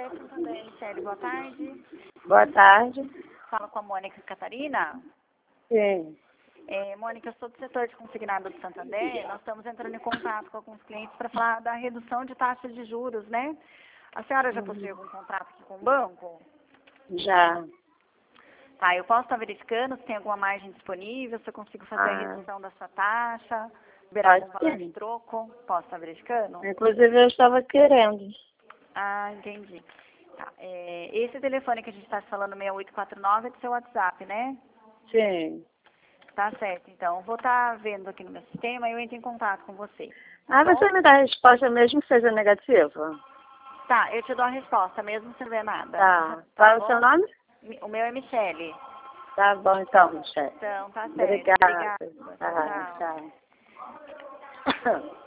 Crédito Santander, Michele, boa tarde. Boa tarde. Fala com a Mônica Catarina. Sim. Mônica, eu sou do setor de consignado do Santander. Nós estamos entrando em contato com alguns clientes para falar da redução de taxas de juros, né? A senhora já possui algum contrato aqui com o banco? Já. Tá, eu posso estar verificando se tem alguma margem disponível, se eu consigo fazer a redução da sua taxa, liberar algum valor de troco. Posso estar verificando? Inclusive eu estava querendo. Ah, entendi. Tá, esse telefone que a gente está falando, 6849, é do seu WhatsApp, né? Sim. Tá certo, então. Vou estar vendo aqui no meu sistema e eu entro em contato com você. Ah, Bom? você me dá a resposta mesmo que seja negativa? Tá, eu te dou a resposta, mesmo sem ver nada. Tá. Qual é o seu nome? O meu é Michele. Tá bom então, Michele. Então, tá certo. Obrigada. Obrigada. Tá, Tchau. tchau.